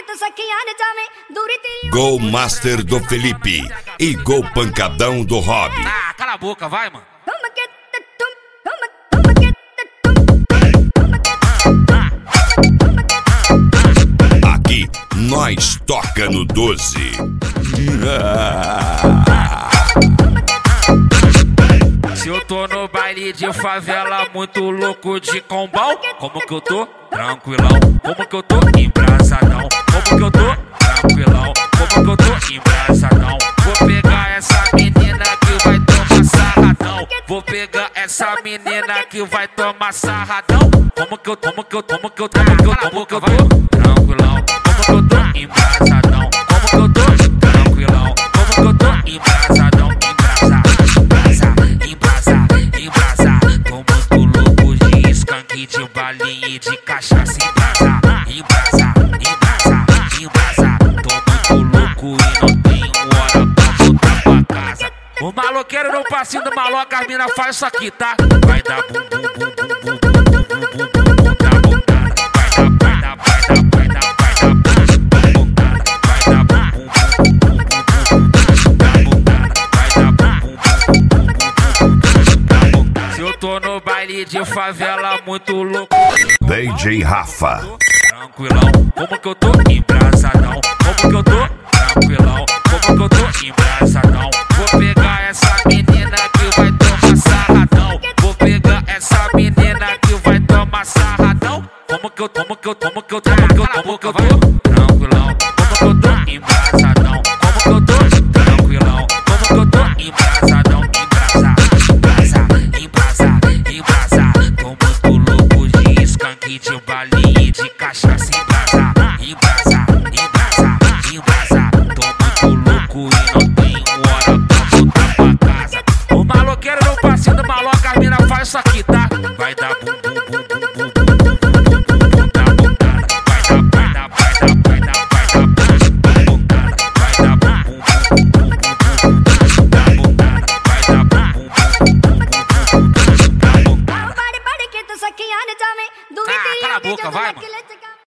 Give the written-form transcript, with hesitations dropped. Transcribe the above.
Gol Master do Felipe e Gol Pancadão do Rob. Ah, cala a boca, vai, mano. Aqui nós toca no 12. Se eu tô no baile de favela, muito louco de combão, como que eu tô? Tranquilão. Como que eu tô? Embrasadão. Como que eu tô? Tranquilão. Como que eu tô? Embrasadão. Vou pegar essa menina que vai tomar sarradão. Vou pegar essa menina que vai tomar sarradão. Como que eu tô? Tranquilão. Como que eu tô? Embrasadão. Como que eu tô? Tranquilão. Como que eu tô? Embrasadão. Tô muito louco de skunk, de balinha e de cachaça. Embrasa. Tô muito louco e não tenho hora pra voltar pra casa. O maloqueiro no passinho do maloca, as mina faz isso aqui, tá? Vai dar bum bum bum bum bum bum bum bum da bundada. Vai dar bum bum bum bum bum da bundada. Se eu tô no baile de favela, muito louco. DJ Rafa. Tranquilão, como que eu tô? Embrasadão. Como que eu tô? Tranquilão. Como que eu tô? Embrasadão. Vou pegar essa menina que vai tomar sarradão. Vou pegar essa menina que vai tomar sarradão. Como que eu tô? Tranquilão. Como que eu tô? Embrasadão. Como que eu tô? Tranquilão. Como que eu tô? Embrasadão. Embrasa. Tô muito louco de skunk, de balinha e de cachaça. Embrasa. Tô muito louco e não tenho hora pra voltar pra casa. O maloqueiro no passinho do maloca, as mina faz isso aqui, tá?